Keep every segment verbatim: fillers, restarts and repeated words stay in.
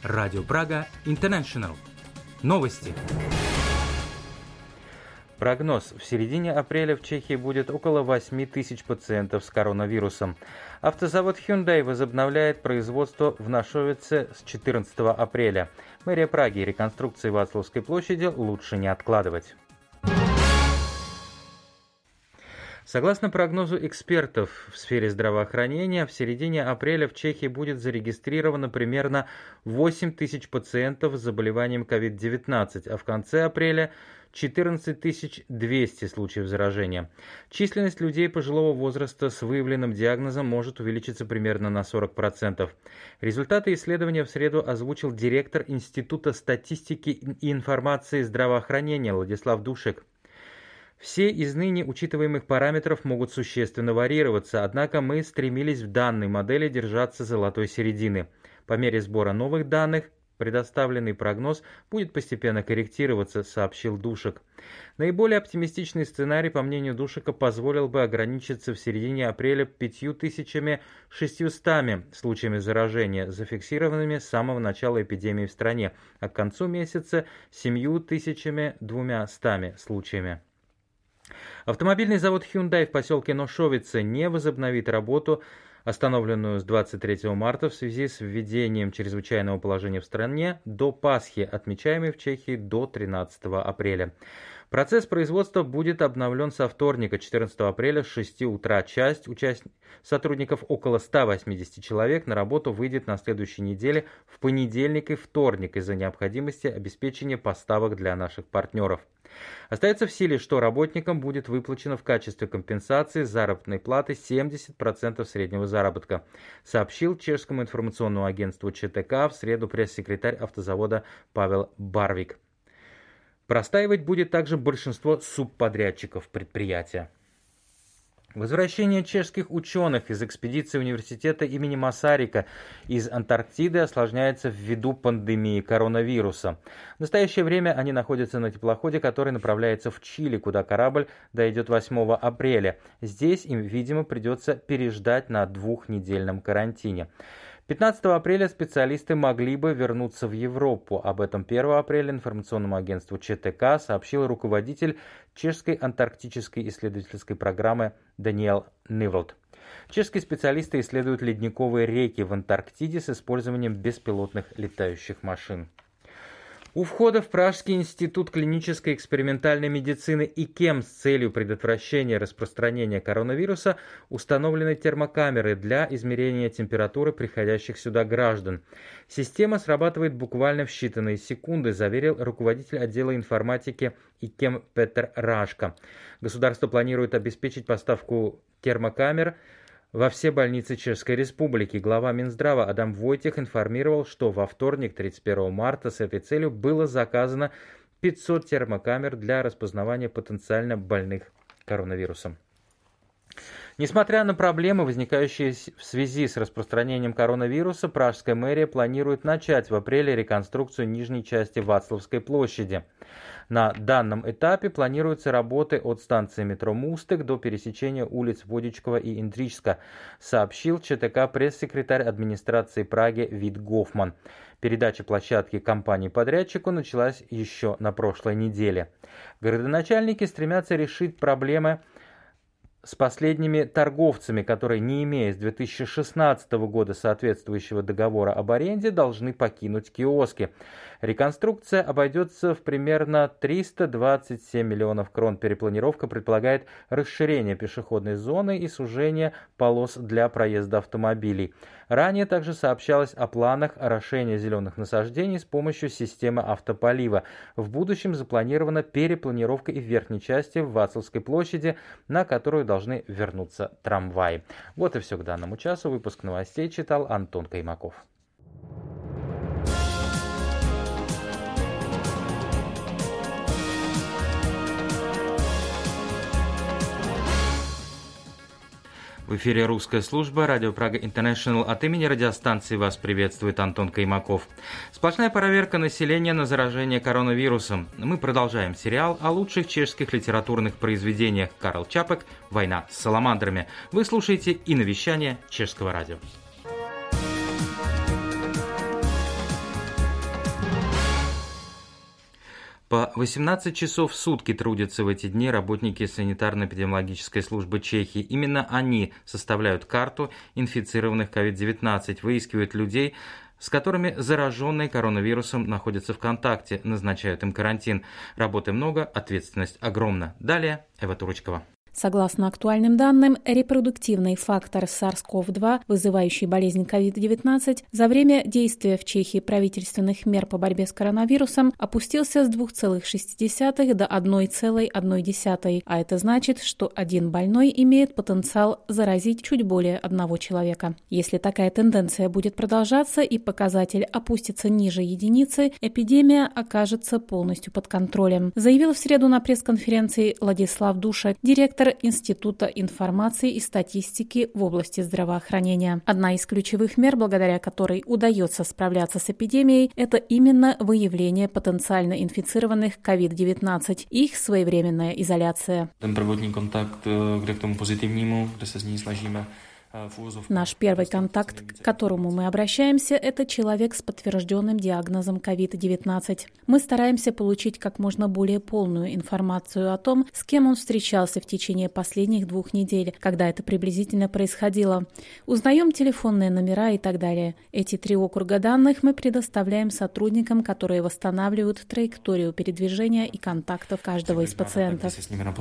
Радио Прага Интернешнл. Новости. Прогноз. В середине апреля в Чехии будет около восемь тысяч пациентов с коронавирусом. Автозавод Hyundai возобновляет производство в Нашовице с четырнадцатого апреля. Мэрия Праги реконструкции Вацлавской площади лучше не откладывать. Согласно прогнозу экспертов в сфере здравоохранения, в середине апреля в Чехии будет зарегистрировано примерно восемь тысяч пациентов с заболеванием ковид девятнадцать, а в конце апреля четырнадцать тысяч двести случаев заражения. Численность людей пожилого возраста с выявленным диагнозом может увеличиться примерно на сорок процентов. Результаты исследования в среду озвучил директор Института статистики и информации здравоохранения Владислав Душек. Все из ныне учитываемых параметров могут существенно варьироваться, однако мы стремились в данной модели держаться золотой середины. По мере сбора новых данных предоставленный прогноз будет постепенно корректироваться, сообщил Душек. Наиболее оптимистичный сценарий, по мнению Душека, позволил бы ограничиться в середине апреля пятью тысячами шестьюстами случаями заражения, зафиксированными с самого начала эпидемии в стране, а к концу месяца семью тысячами двумястами случаями. Автомобильный завод Hyundai в поселке Ношовице не возобновит работу, остановленную с двадцать третьего марта в связи с введением чрезвычайного положения в стране до Пасхи, отмечаемой в Чехии до тринадцатого апреля. Процесс производства будет обновлен со вторника, четырнадцатого апреля, с шести утра. Часть участ... сотрудников, около ста восьмидесяти человек, на работу выйдет на следующей неделе в понедельник и вторник из-за необходимости обеспечения поставок для наших партнеров. Остается в силе, что работникам будет выплачено в качестве компенсации заработной платы семьдесят процентов среднего заработка, сообщил чешскому информационному агентству ЧТК в среду пресс-секретарь автозавода Павел Барвик. Простаивать будет также большинство субподрядчиков предприятия. Возвращение чешских ученых из экспедиции университета имени Масарика из Антарктиды осложняется ввиду пандемии коронавируса. В настоящее время они находятся на теплоходе, который направляется в Чили, куда корабль дойдет восьмого апреля. Здесь им, видимо, придется переждать на двухнедельном карантине. пятнадцатого апреля специалисты могли бы вернуться в Европу. Об этом первого апреля информационному агентству ЧТК сообщил руководитель чешской антарктической исследовательской программы Даниэл Ниволд. Чешские специалисты исследуют ледниковые реки в Антарктиде с использованием беспилотных летающих машин. У входа в Пражский институт клинической экспериментальной медицины ИКЕМ с целью предотвращения распространения коронавируса установлены термокамеры для измерения температуры приходящих сюда граждан. Система срабатывает буквально в считанные секунды, заверил руководитель отдела информатики ИКЕМ Петер Рашка. Государство планирует обеспечить поставку термокамер во все больницы Чешской Республики. Глава Минздрава Адам Войтех информировал, что во вторник, тридцать первого марта, с этой целью было заказано пятьсот термокамер для распознавания потенциально больных коронавирусом. Несмотря на проблемы, возникающие в связи с распространением коронавируса, Пражская мэрия планирует начать в апреле реконструкцию нижней части Вацлавской площади. На данном этапе планируются работы от станции метро Мустек до пересечения улиц Водичкова и Индрижска, сообщил ЧТК пресс-секретарь администрации Праги Вит Гофман. Передача площадки компании-подрядчику началась еще на прошлой неделе. Городоначальники стремятся решить проблемы с последними торговцами, которые, не имея с две тысячи шестнадцатого года соответствующего договора об аренде, должны покинуть киоски. Реконструкция обойдется в примерно триста двадцать семь миллионов крон. Перепланировка предполагает расширение пешеходной зоны и сужение полос для проезда автомобилей. Ранее также сообщалось о планах орошения зеленых насаждений с помощью системы автополива. В будущем запланирована перепланировка и в верхней части Вацлавской площади, на которую должны вернуться трамваи. Вот и все к данному часу. Выпуск новостей читал Антон Каймаков. В эфире русская служба «Радио Прага Интернешнл». От имени радиостанции вас приветствует Антон Каймаков. Сплошная проверка населения на заражение коронавирусом. Мы продолжаем сериал о лучших чешских литературных произведениях Карл Чапек «Война с саламандрами». Вы слушаете и навещание Чешского радио. По восемнадцать часов в сутки трудятся в эти дни работники санитарно-эпидемиологической службы Чехии. Именно они составляют карту инфицированных ковид девятнадцать, выискивают людей, с которыми зараженные коронавирусом находятся в контакте, назначают им карантин. Работы много, ответственность огромна. Далее Эва Турочкова. Согласно актуальным данным, репродуктивный фактор сарс ков два, вызывающий болезнь ковид девятнадцать, за время действия в Чехии правительственных мер по борьбе с коронавирусом опустился с двух целых шести десятых до одной целой одной десятой, а это значит, что один больной имеет потенциал заразить чуть более одного человека. Если такая тенденция будет продолжаться и показатель опустится ниже единицы, эпидемия окажется полностью под контролем, заявил в среду на пресс-конференции Ладислав Душек, директор Института информации и статистики в области здравоохранения. Одна из ключевых мер, благодаря которой удается справляться с эпидемией, это именно выявление потенциально инфицированных ковид девятнадцать и их своевременная изоляция. Ten prvotní kontakt, kde k tomu pozitivnímu, kde se z ní snažíme. Наш первый контакт, к которому мы обращаемся, это человек с подтвержденным диагнозом ковид девятнадцать. Мы стараемся получить как можно более полную информацию о том, с кем он встречался в течение последних двух недель, когда это приблизительно происходило. Узнаем телефонные номера и так далее. Эти три округа данных мы предоставляем сотрудникам, которые восстанавливают траекторию передвижения и контактов каждого из пациентов.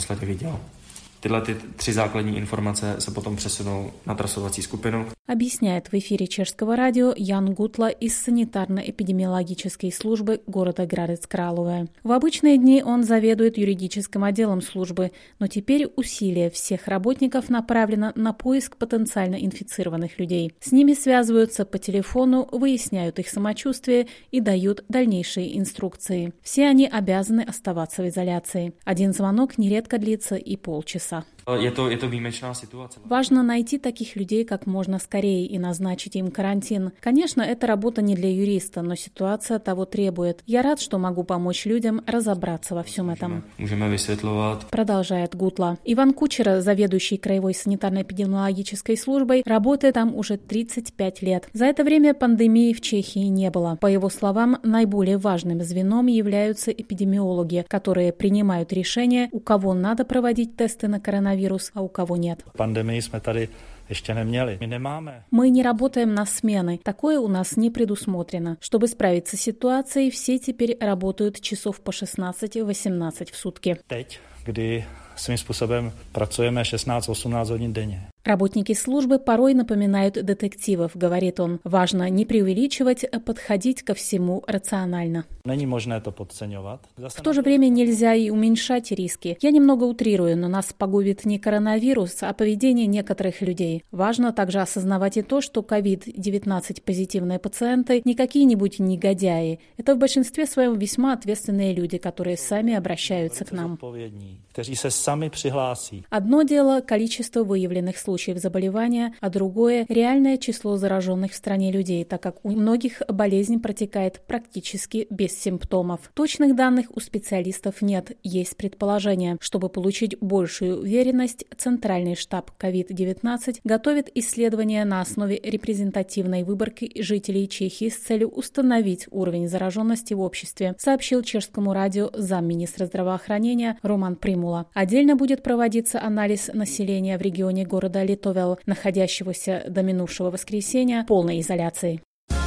Tyhle ty tři základní informace se potom přesunou na trasovací skupinu. Объясняет в эфире чешского радио Ян Гутла из санитарно-эпидемиологической службы города Градец-Кралове. В обычные дни он заведует юридическим отделом службы, но теперь усилия всех работников направлено на поиск потенциально инфицированных людей. С ними связываются по телефону, выясняют их самочувствие и дают дальнейшие инструкции. Все они обязаны оставаться в изоляции. Один звонок нередко длится и полчаса. Je to, je to výjimečná situace. Важно найти таких людей как можно скорее и назначить им карантин. Конечно, это работа не для юриста, но ситуация того требует. Я рад, что могу помочь людям разобраться во всем этом. Můžeme vysvětlovat. Продолжает Гутла. Иван Кучера, заведующий краевой санитарно-эпидемиологической службой, работает там уже тридцать пять лет. За это время пандемии в Чехии не было. По его словам, наиболее важным звеном являются эпидемиологи, которые принимают решение, у кого надо проводить тесты на коронавирус, а у кого нет. Пандемии мы tady ještě neměli. My nemáme. Мы не работаем на смены. Такое у нас не предусмотрено. Чтобы справиться с ситуацией, все теперь работают часов по шестнадцать-восемнадцать в сутки. Teď, kdy svým způsobem pracujeme šestnáct osmnáct hodin denně. Работники службы порой напоминают детективов, говорит он. Важно не преувеличивать, а подходить ко всему рационально. Není možné to podceňovat. В то же время нельзя и уменьшать риски. Я немного утрирую, но нас погубит не коронавирус, а поведение некоторых людей. Важно также осознавать и то, что ковид девятнадцать позитивные пациенты не какие-нибудь негодяи. Это в большинстве своем весьма ответственные люди, которые сами обращаются к нам. Kteří se sami přihlásí. Одно дело – количество выявленных случаев заболевания, а другое – реальное число зараженных в стране людей, так как у многих болезнь протекает практически без симптомов. Точных данных у специалистов нет, есть предположение. Чтобы получить большую уверенность, Центральный штаб ковид девятнадцать готовит исследования на основе репрезентативной выборки жителей Чехии с целью установить уровень зараженности в обществе, сообщил чешскому радио замминистра здравоохранения Роман Примула. Отдельно будет проводиться анализ населения в регионе города Литовел, находящегося до минувшего воскресенья в полной изоляции.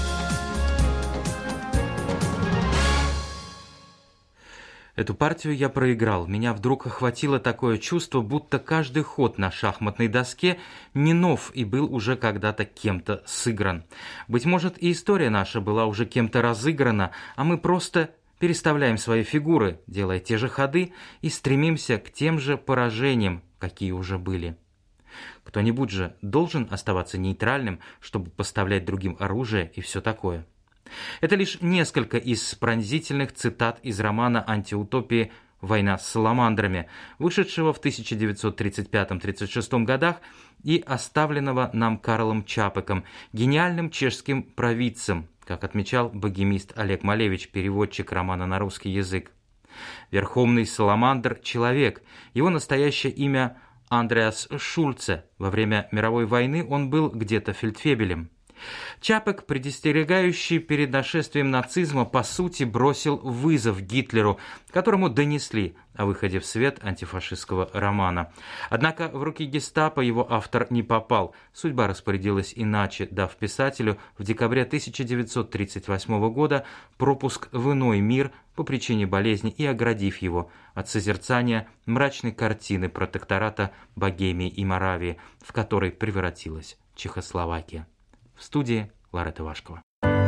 Эту партию я проиграл. Меня вдруг охватило такое чувство, будто каждый ход на шахматной доске не нов и был уже когда-то кем-то сыгран. Быть может, и история наша была уже кем-то разыграна, а мы просто переставляем свои фигуры, делая те же ходы, и стремимся к тем же поражениям, какие уже были. Кто-нибудь же должен оставаться нейтральным, чтобы поставлять другим оружие и все такое. Это лишь несколько из пронзительных цитат из романа антиутопии «Война с саламандрами», вышедшего в тысяча девятьсот тридцать пятом — тридцать шестом годах и оставленного нам Карлом Чапеком, гениальным чешским провидцем, как отмечал богемист Олег Малевич, переводчик романа на русский язык. Верховный саламандр – человек. Его настоящее имя Андреас Шульце. Во время мировой войны он был где-то фельдфебелем. Чапек, предостерегающий перед нашествием нацизма, по сути бросил вызов Гитлеру, которому донесли о выходе в свет антифашистского романа. Однако в руки гестапо его автор не попал. Судьба распорядилась иначе, дав писателю в декабре тысяча девятьсот тридцать восьмого года пропуск в иной мир по причине болезни и оградив его от созерцания мрачной картины протектората Богемии и Моравии, в которой превратилась Чехословакия. В студии Ларета Вашкова.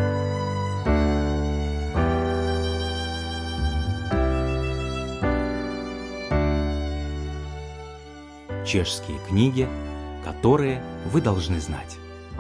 Чешские книги, которые вы должны знать.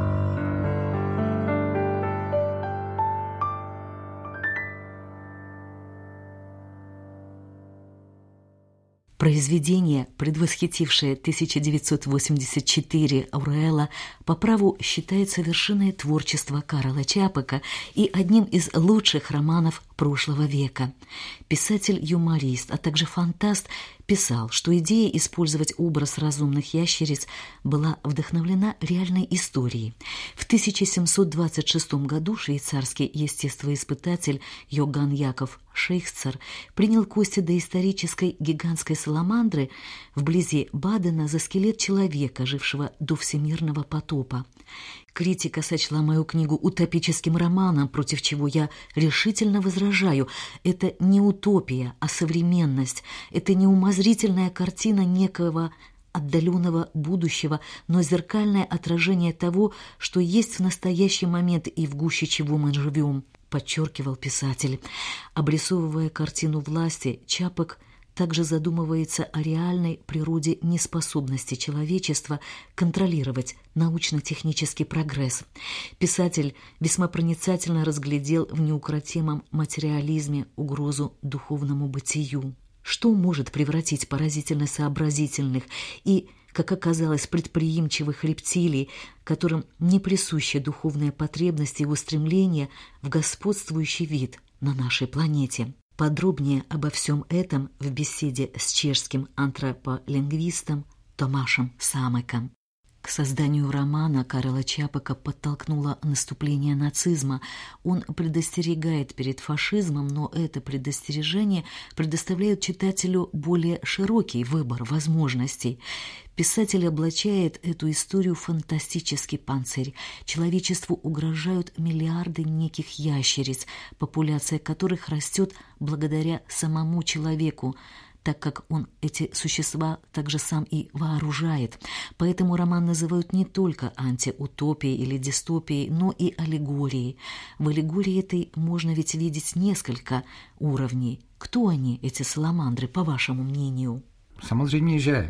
Произведение, предвосхитившее тысяча девятьсот восемьдесят четыре Оруэлла, по праву считается вершиной творчества Карла Чапека и одним из лучших романов прошлого века. Писатель-юморист, а также фантаст, писал, что идея использовать образ разумных ящериц была вдохновлена реальной историей. В тысяча семьсот двадцать шестом году швейцарский естествоиспытатель Йоган Яков Шейхцер принял кости доисторической гигантской саламандры вблизи Бадена за скелет человека, жившего до всемирного потопа. Критика сочла мою книгу утопическим романом, против чего я решительно возражаю. Это не утопия, а современность. Это не умозрительная картина некого отдаленного будущего, но зеркальное отражение того, что есть в настоящий момент и в гуще чего мы живем, подчеркивал писатель. Обрисовывая картину власти, Чапек также задумывается о реальной природе неспособности человечества контролировать научно-технический прогресс. Писатель весьма проницательно разглядел в неукротимом материализме угрозу духовному бытию. Что может превратить поразительно сообразительных и, как оказалось, предприимчивых рептилий, которым не присущи духовные потребности и устремления, в господствующий вид на нашей планете? Подробнее обо всем этом в беседе с чешским антрополингвистом Томашем Самеком. К созданию романа Карла Чапека подтолкнуло наступление нацизма. Он предостерегает перед фашизмом, но это предостережение предоставляет читателю более широкий выбор возможностей. Писатель облачает эту историю в фантастический панцирь. Человечеству угрожают миллиарды неких ящериц, популяция которых растет благодаря самому человеку, так как он эти существа также сам и вооружает. Поэтому роман называют не только антиутопией или дистопией, но и аллегорией. В аллегории этой можно ведь видеть несколько уровней. Кто они, эти саламандры, по вашему мнению? Samozřejmě, že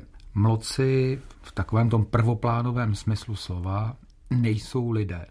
mloci v takovém tom prvoplánovém smyslu slova nejsou lidé.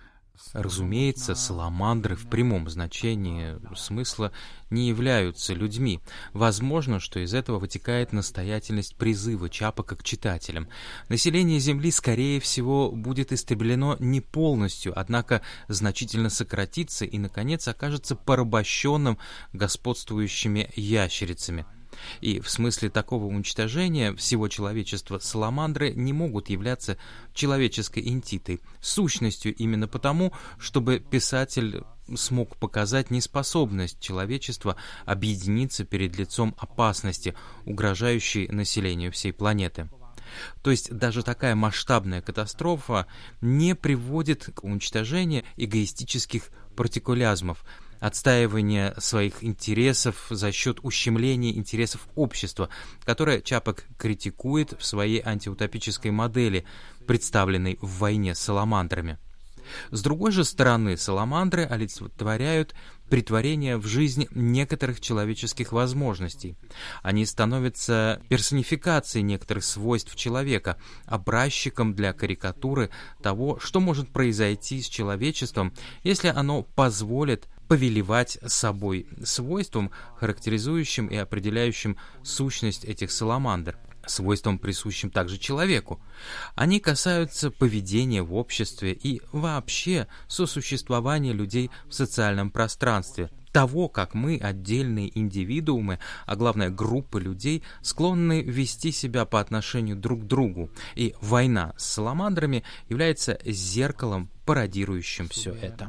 Разумеется, саламандры в прямом значении смысла не являются людьми. Возможно, что из этого вытекает настоятельность призыва Чапека к читателям. Население Земли, скорее всего, будет истреблено не полностью, однако значительно сократится и, наконец, окажется порабощенным господствующими ящерицами. И в смысле такого уничтожения всего человечества саламандры не могут являться человеческой энтитой, сущностью именно потому, чтобы писатель смог показать неспособность человечества объединиться перед лицом опасности, угрожающей населению всей планеты. То есть даже такая масштабная катастрофа не приводит к уничтожению эгоистических партикулязмов, отстаивание своих интересов за счет ущемления интересов общества, которое Чапек критикует в своей антиутопической модели, представленной в «Войне с саламандрами». С другой же стороны, саламандры олицетворяют претворение в жизнь некоторых человеческих возможностей. Они становятся персонификацией некоторых свойств человека, образчиком для карикатуры того, что может произойти с человечеством, если оно позволит повелевать собой, свойством, характеризующим и определяющим сущность этих саламандр, свойством, присущим также человеку. Они касаются поведения в обществе и вообще сосуществования людей в социальном пространстве. того, как мы, отдельные индивидуумы, а главное группы людей, склонны вести себя по отношению друг к другу. И война с саламандрами является зеркалом, пародирующим все это.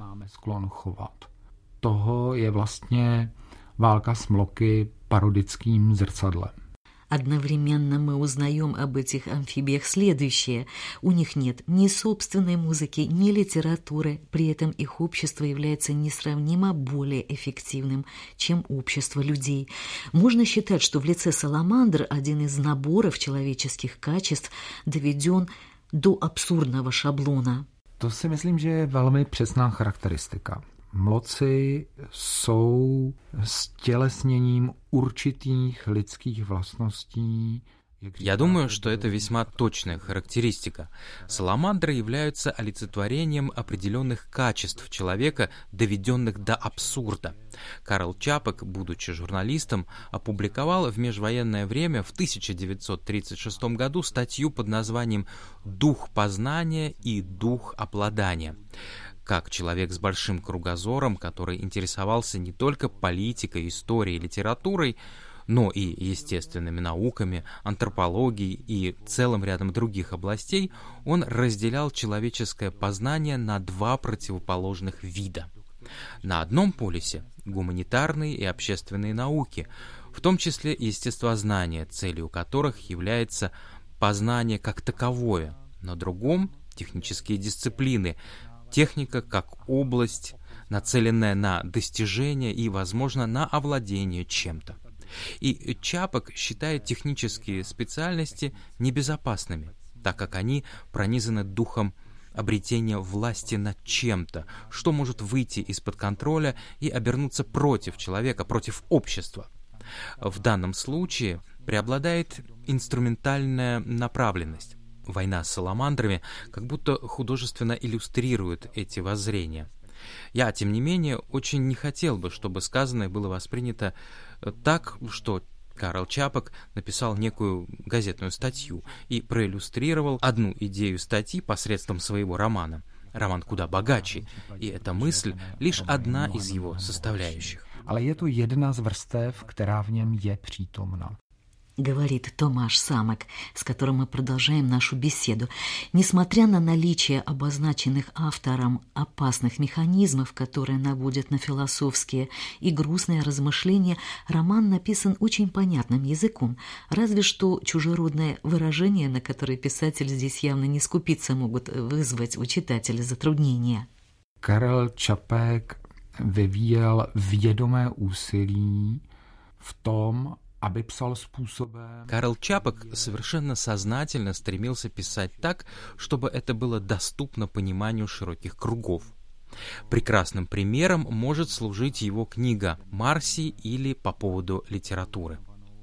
Toho je vlastně válka s mloky parodickým zrcadlem. Одновременно мы узнаем об этих амфибиях следующее. У них нет ни собственной музыки, ни литературы, при этом их общество является несравнимо более эффективным, чем общество людей. Можно считать, что в лице саламандр один из наборов человеческих качеств доведен до абсурдного шаблона. To si myslím, že je velmi přesná charakteristika. Mloci jsou stělesněním určitých lidských vlastností. Я думаю, что это весьма точная характеристика. Саламандры являются олицетворением определенных качеств человека, доведенных до абсурда. Карл Чапек, будучи журналистом, опубликовал в межвоенное время в тысяча девятьсот тридцать шестом году статью под названием «Дух познания и дух обладания». Как человек с большим кругозором, который интересовался не только политикой, историей, литературой, но и естественными науками, антропологией и целым рядом других областей, он разделял человеческое познание на два противоположных вида. На одном полюсе – гуманитарные и общественные науки, в том числе естествознание, целью которых является познание как таковое. На другом – технические дисциплины, техника как область, нацеленная на достижение и, возможно, на овладение чем-то. И Чапек считает технические специальности небезопасными, так как они пронизаны духом обретения власти над чем-то, что может выйти из-под контроля и обернуться против человека, против общества. В данном случае преобладает инструментальная направленность. Война с саламандрами как будто художественно иллюстрирует эти воззрения. Я, тем не менее, очень не хотел бы, чтобы сказанное было воспринято так, что Карл Чапек написал некую газетную статью и проиллюстрировал одну идею статьи посредством своего романа. Роман куда богаче, и эта мысль лишь одна из его составляющих. Ale je to jedna z vrstev, která v něm je přítomna. Говорит Томаш Самек, с которым мы продолжаем нашу беседу. Несмотря на наличие обозначенных автором опасных механизмов, которые наводят на философские и грустные размышления, роман написан очень понятным языком, разве что чужеродные выражения, на которые писатель здесь явно не скупится, могут вызвать у читателя затруднения. Karel Čapek vyvíjel vědomé úsilí v tom, aby psal způsobem... Карл Чапек совершенно сознательно стремился писать так, чтобы это было доступно пониманию широких кругов. Прекрасным примером может служить его книга «Марси» или «По поводу литературы».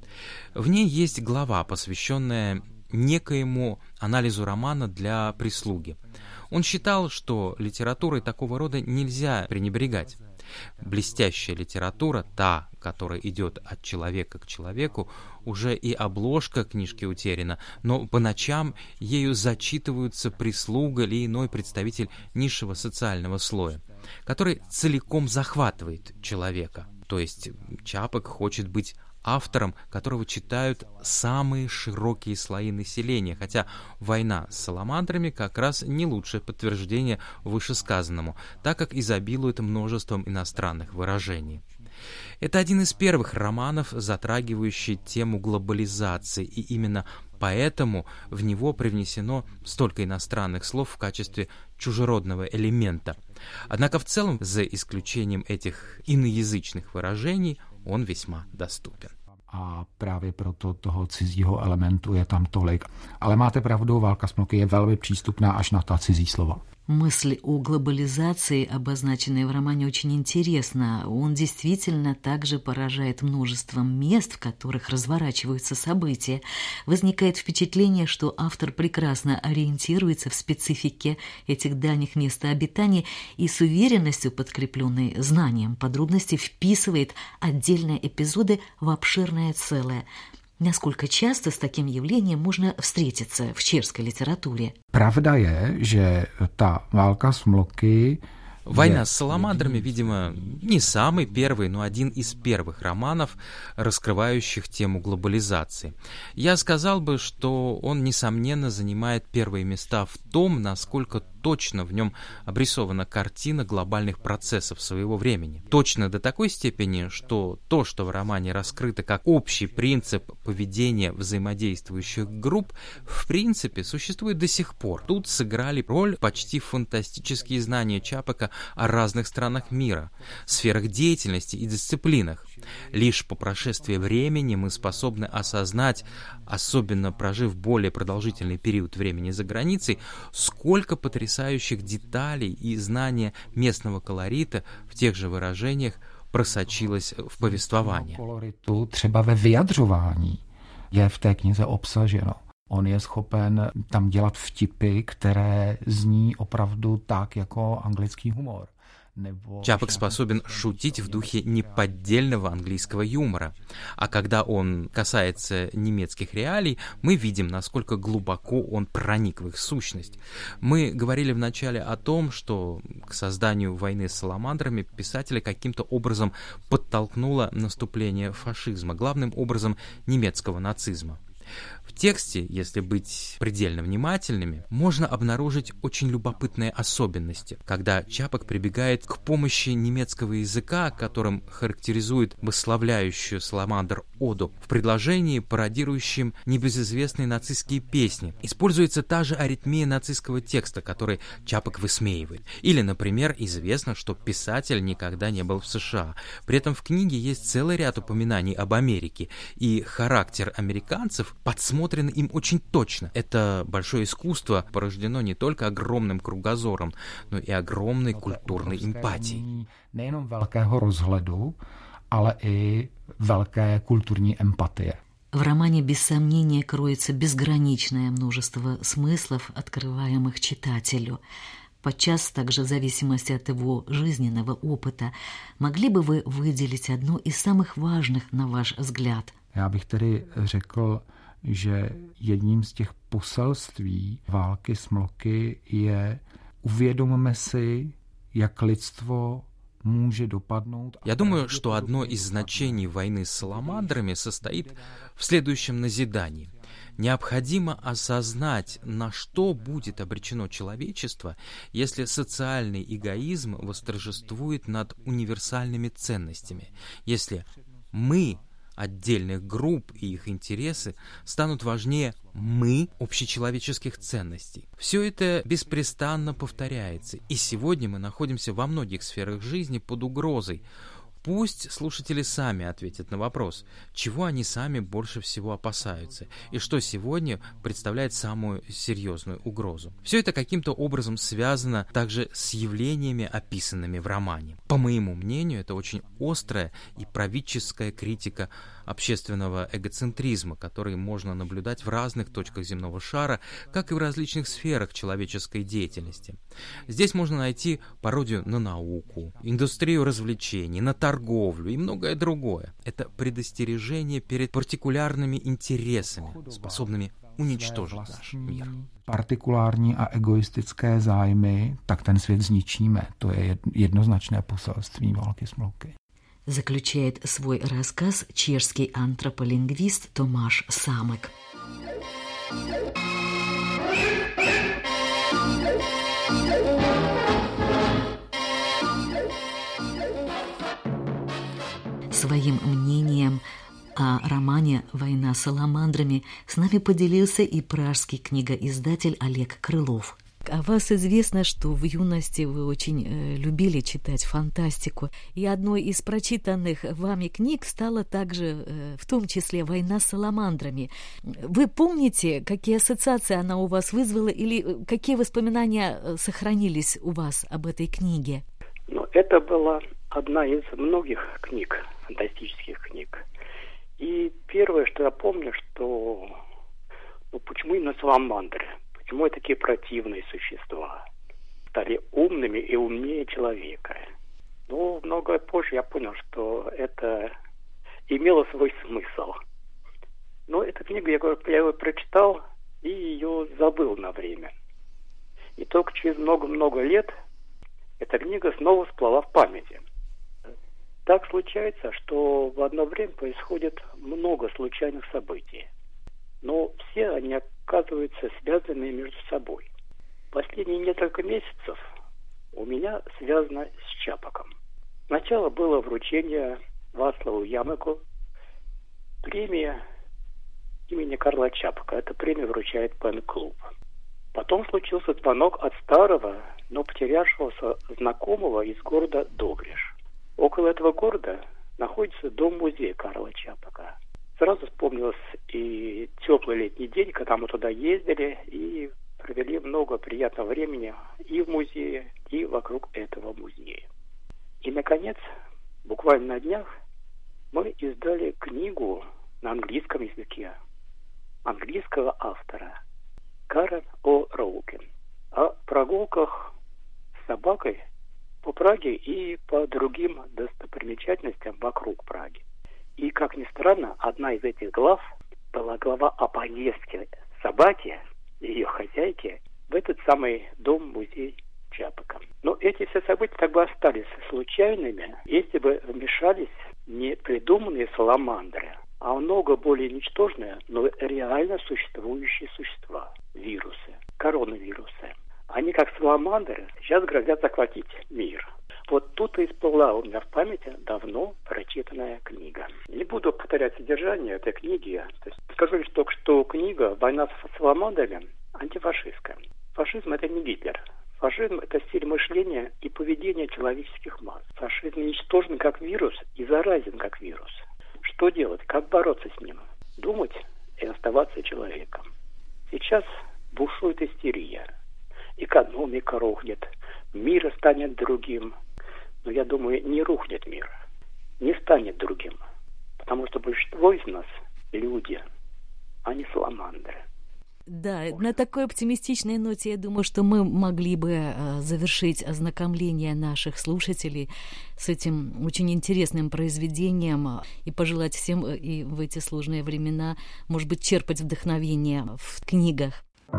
В ней есть глава, посвященная некоему анализу романа для прислуги. Он считал, что литературой такого рода нельзя пренебрегать. Блестящая литература, та, которая идет от человека к человеку, уже и обложка книжки утеряна, но по ночам ею зачитываются прислуга или иной представитель низшего социального слоя, который целиком захватывает человека. То есть Чапек хочет быть автором, которого читают самые широкие слои населения, хотя «Война с саламандрами» как раз не лучшее подтверждение вышесказанному, так как изобилует множеством иностранных выражений. Это один из первых романов, затрагивающий тему глобализации, и именно поэтому в него привнесено столько иностранных слов в качестве чужеродного элемента. Однако в целом, за исключением этих иноязычных выражений, он весьма доступен. A právě proto toho cizího elementu je tam tolik. Ale máte pravdu, válka s mloky je velmi přístupná až na ta cizí slova. Мысль о глобализации, обозначенная в романе, очень интересна. Он действительно также поражает множеством мест, в которых разворачиваются события. Возникает впечатление, что автор прекрасно ориентируется в специфике этих дальних мест обитания и с уверенностью, подкрепленной знанием подробностей, вписывает отдельные эпизоды в обширное целое. Насколько часто с таким явлением можно встретиться в чешской литературе? Pravda je, že ta válka s mloky «Война с саламандрами», видимо, не самый первый, но один из первых романов, раскрывающих тему глобализации. Я сказал бы, что он, несомненно, занимает первые места в том, насколько точно в нем обрисована картина глобальных процессов своего времени. Точно до такой степени, что то, что в романе раскрыто как общий принцип поведения взаимодействующих групп, в принципе, существует до сих пор. Тут сыграли роль почти фантастические знания Чапека о разных странах мира, сферах деятельности и дисциплинах. Лишь по прошествии времени мы способны осознать, особенно прожив более продолжительный период времени за границей, сколько потрясающих деталей и знания местного колорита в тех же выражениях просочилось в повествование. Koloritu třeba ve vyjadřování je v té knize obsaženo. On je schopen tam dělat vtipy, které zní opravdu tak jako anglický humor. Чапек способен шутить в духе неподдельного английского юмора. А когда он касается немецких реалий, мы видим, насколько глубоко он проник в их сущность. Мы говорили вначале о том, что к созданию «Войны с саламандрами» писателя каким-то образом подтолкнуло наступление фашизма, главным образом немецкого нацизма. В тексте, если быть предельно внимательными, можно обнаружить очень любопытные особенности, когда Чапек прибегает к помощи немецкого языка, которым характеризует восславляющую саламандр оду, в предложении, пародирующем небезызвестные нацистские песни. Используется та же аритмия нацистского текста, который Чапек высмеивает. Или, например, известно, что писатель никогда не был в США. При этом в книге есть целый ряд упоминаний об Америке, и характер американцев подсмотрено им очень точно. Это большое искусство порождено не только огромным кругозором, но и огромной культурной эмпатией. Nejenom velkého rozhledu, ale i velké kulturní empatie. В романе без сомнения кроется безграничное множество смыслов, открываемых читателю. Подчас также в зависимости от его жизненного опыта. Могли бы вы выделить одну из самых важных, на ваш взгляд? Já bych tedy řekl, že jedním z těch poselství války smloky je uvědomme si, jak lidstvo může dopadnout. Я думаю, что одно из значений войны с саламандрами состоит в следующем назидании. Необходимо осознать, на что будет обречено человечество, если социальный эгоизм восторжествует над универсальными ценностями, если мы, отдельных групп и их интересы, станут важнее «мы» общечеловеческих ценностей. Все это беспрестанно повторяется, и сегодня мы находимся во многих сферах жизни под угрозой. Пусть слушатели сами ответят на вопрос, чего они сами больше всего опасаются, и что сегодня представляет самую серьезную угрозу. Все это каким-то образом связано также с явлениями, описанными в романе. По моему мнению, это очень острая и правительская критика общественного эгоцентризма, который можно наблюдать в разных точках земного шара, как и в различных сферах человеческой деятельности. Здесь можно найти пародию на науку, индустрию развлечений, на торговлю и многое другое. Это предостережение перед партикулярными интересами, способными уничтожить наш мир. Partikulární a egoistické zájmy, tak ten svět zničíme. To je jednoznačné poselství války smlouky. Заключает свой рассказ чешский антрополингвист Томаш Самек. Своим мнением о романе «Война с саламандрами» с нами поделился и пражский книгоиздатель Олег Крылов. О вас известно, что в юности вы очень э, любили читать фантастику, и одной из прочитанных вами книг стала также, э, в том числе, «Война с саламандрами». Вы помните, какие ассоциации она у вас вызвала, или какие воспоминания сохранились у вас об этой книге? Ну, это была одна из многих книг, фантастических книг. И первое, что я помню, что ну, почему именно саламандры? Почему такие противные существа стали умными и умнее человека? Ну, много позже я понял, что это имело свой смысл. Но эту книгу я, я его прочитал и ее забыл на время. И только через много-много лет эта книга снова всплыла в памяти. Так случается, что в одно время происходит много случайных событий, но все они оказываются связаны между собой. Последние несколько месяцев у меня связано с Чапоком. Сначала было вручение Вацлаву Ямыку премии имени Карла Чапока. Эта премия вручает Пен-клуб. Потом случился звонок от старого, но потерявшегося знакомого из города Добриж. Около этого города находится дом-музей Карла Чапока. Сразу вспомнился и теплый летний день, когда мы туда ездили и провели много приятного времени и в музее, и вокруг этого музея. И, наконец, буквально на днях мы издали книгу на английском языке английского автора Карен О. Роукен о прогулках с собакой по Праге и по другим достопримечательностям вокруг Праги. И, как ни странно, одна из этих глав была глава о поездке собаки и ее хозяйки в этот самый дом-музей Чапока. Но эти все события так бы остались случайными, если бы вмешались не придуманные саламандры, а много более ничтожные, но реально существующие существа, вирусы, коронавирусы. Они, как саламандры, сейчас грозят захватить мир. Вот тут и всплыла у меня в памяти давно прочитанная книга. Не буду повторять содержание этой книги. То есть скажу лишь только, что книга «Война с саламандрами» антифашистская. Фашизм – это не Гитлер. Фашизм – это стиль мышления и поведения человеческих масс. Фашизм ничтожен как вирус и заразен как вирус. Что делать? Как бороться с ним? Думать и оставаться человеком. Сейчас бушует истерия. Экономика рухнет, мир станет другим. Но я думаю, не рухнет мир, не станет другим. Потому что большинство из нас люди, а не саламандры. Да, на такой оптимистичной ноте, я думаю, что мы могли бы завершить ознакомление наших слушателей с этим очень интересным произведением и пожелать всем и в эти сложные времена, может быть, черпать вдохновение в книгах.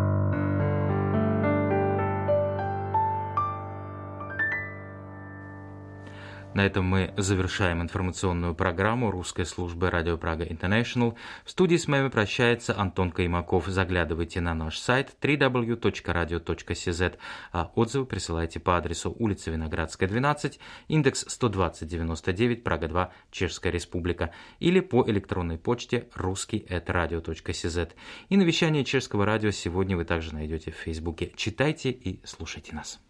На этом мы завершаем информационную программу русской службы Радио Прага Интернешнл. В студии с вами прощается Антон Каймаков. Заглядывайте на наш сайт дабл ю дабл ю дабл ю точка радио точка си зет, а отзывы присылайте по адресу улица Виноградская, двенадцать, индекс сто двадцать девяносто девять, Прага два, Чешская Республика, или по электронной почте русский эт радио точка си зет. И навещание чешского радио сегодня вы также найдете в Фейсбуке. Читайте и слушайте нас.